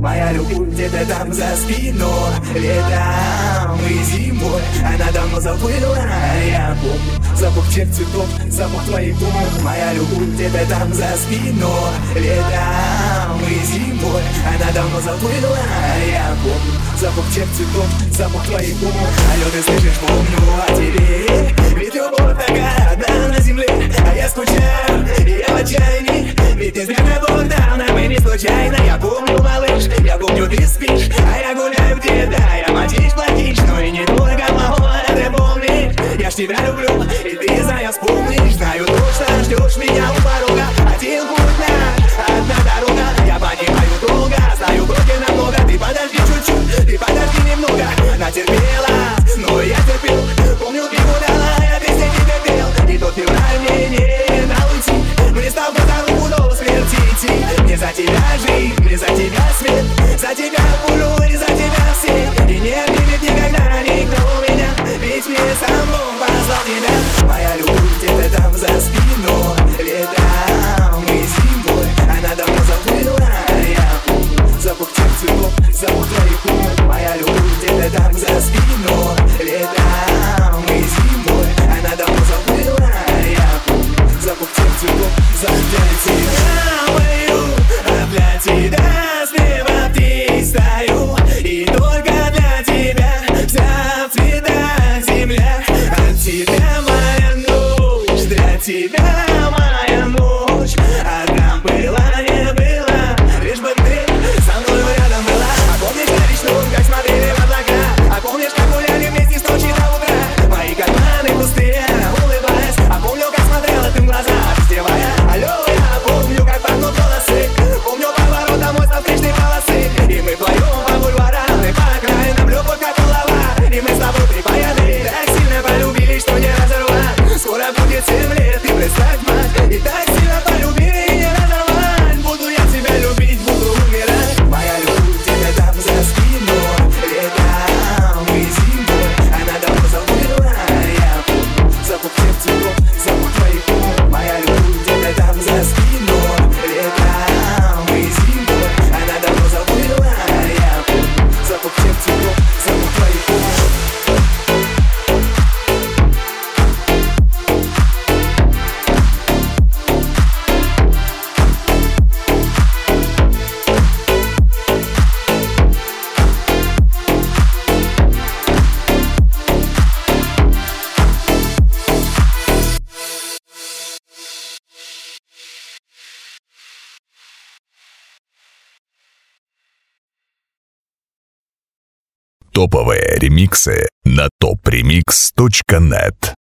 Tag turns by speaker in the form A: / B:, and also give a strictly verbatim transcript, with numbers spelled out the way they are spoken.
A: Моя любовь где-то там за спиной, летом и зимой. Она давно забыла, я помню запах тех цветов, запах твоих губ. Моя любовь где-то там за спиной, летом и зимой. Она давно забыла, я помню запах тех цветов, запах твоих губ. Алло, ты слышишь, помню о тебе, ведь любовь такая одна на земле. А я скучаю, и я в отчаянии, ведь не зря Бог дал нам и не случайно. Я помню, малыш, я помню, ты спишь, а я гуляю где-то. Я мотишь, платишь, но и не только могу это помнить. Я ж тебя люблю, и ты знаешь, вспомнишь. Знаю точно, ждешь меня у порога. Один путь наш, одна дорога. Я понимаю долго, знаю кроки намного. Ты подожди чуть-чуть, ты подожди немного. Натерпелась, но я терпел. Помню, ты гуляла, я песни тебе пел. И тот февраль мне не дал уйти. Мне стал за руку до смерти идти. Мне за тебя жизнь, мне за тебя свет. За тебя пулю и за тебя все. И не обидит никогда никто меня, ведь мне сам Бог послал тебя. Моя любовь где-то там за спиной, летом и зимой. Она давно забыла, я помню запах тех цветов, запах твоих губ. Моя любовь где-то там за спиной, летом и зимой. Она давно забыла, я помню запах тех цветов, запах для тебя. А для тебя с неба птиц стою, и только для тебя вся в цветах земля. От тебя моя ночь, для тебя моя ночь. А там была, не было, лишь бы ты со мной рядом была. А помнишь ночью, как смотрели в облака? А помнишь, как гуляли вместе с ночи до утра? Мои карманы пустые, улыбаясь. А помню, как смотрела ты в глаза, раздевая. Алло, я помню, как пахнут волосы. Помню поворот домой со встречной полосы. И мы вдвоем по бульварам и по окраинам. Любовь как улова, и мы с тобой припаяны. Так сильно полюбили, что не разорвать. Скоро будет семь лет, ты представь, мать. И так сильно полюбили, и не разорвать. Буду я тебя любить, буду умирать. Моя любовь где-то там за спиной, летом и зимой. Она давно забыла, я помню запах тех цветов, запах твоих губ. Моя любовь где-то там за спиной, летом и зимой. Она давно забыла, я помню запах тех цветов, запах твоих губ.
B: Топовые ремиксы на топ ремикс точка нет.